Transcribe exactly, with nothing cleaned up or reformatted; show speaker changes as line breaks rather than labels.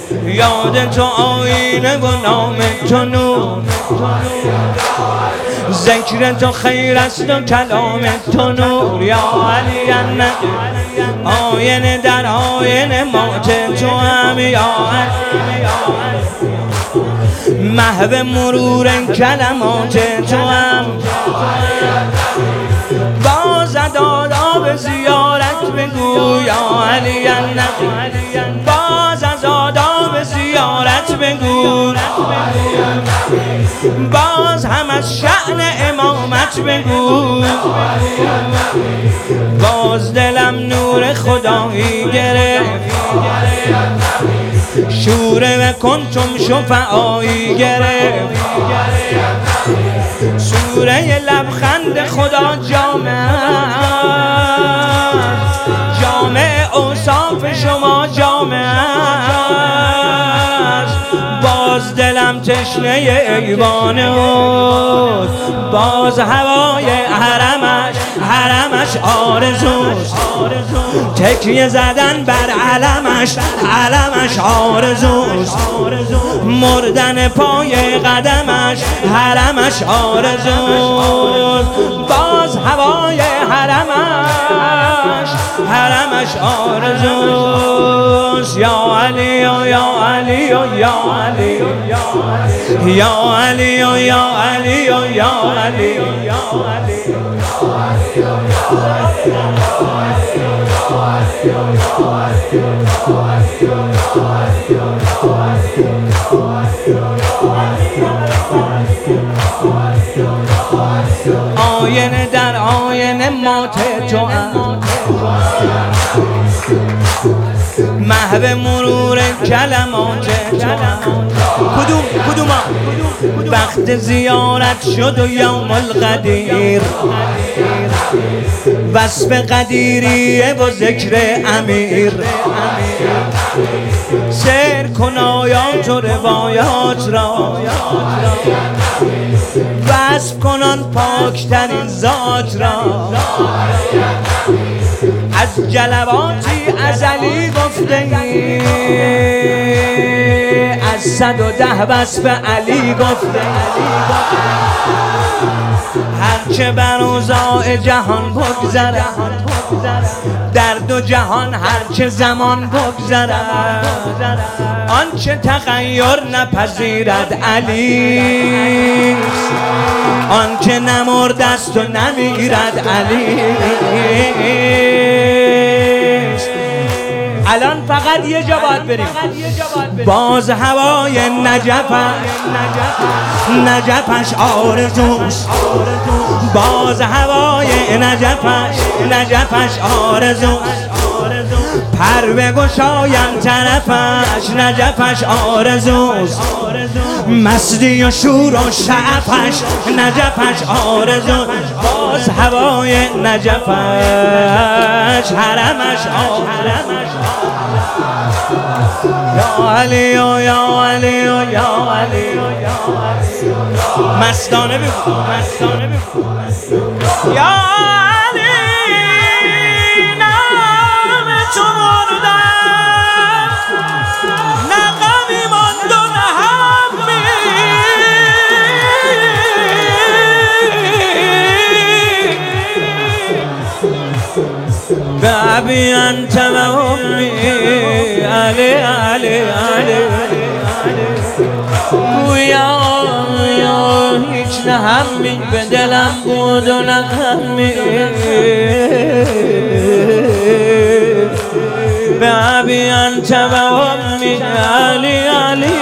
یاد تو آینه و نام تو نور، ذکر تو خیر است و کلام تو نور. یا علی آینه در آینه مات تو هم، یا محو مرور کلمات تو هم. باز آداب زیارت بگو یا علی النبی، باز از آداب زیارت بگو، باز هم از شأن امامت بگو. باز دلم نور خدایی گرفت، شوره و کنتم شفعایی گرفت. سوره لبخند خدا جامع، جامع اوصاف شما جامع. باز دلم تشنه ایوان اوست، باز هوای حرمش حرمش آرزوست. تکیه زدن بر علمش علمش آرزوست، مردن پای قدمش حرمش آرزوست. باز هوای حرمش حرمش آرزوست. یا علی یا علی یا علی یا علی یا علی یا علی. آینه در آینه مات تو هم، محو مرور کلمات تو هم. کدوم کدوم وقت زیارت شد و یوم القدیر، وصف قدیریه و ذکر امیر. سیر کن آیات و روایات را، وصف کنان پاکترین ذات را. از جلواتی ازلی گفته ای، از صد و ده وصف علی گفته ای. هرچه بر اوضاع جهان بگذرد، در دو جهان هرچه زمان بگذرد، آنچه تغییر نپذیرد علی، آنچه نمرده است و نمیرد علی. الان فقط یه جا باید بریم، باز هوای نجفش نجفش آرزوست. باز هوای نجفش نجفش آرزوست. پر بگشایم طرفش نجفش آرزوست. مستی و شور و شعفش نجفش آرزوست. باز هوای نجفش حرمش آرزوست. یا علی یا علی یا علی مستانه بگو مستانه بگو یا علی نام تو مردم نه غمی ماند و نه همی به ابی انت و امی علی علی علی گویا هیچ نه همی به دلم بود و نه همی به ابی انت و امی علی علی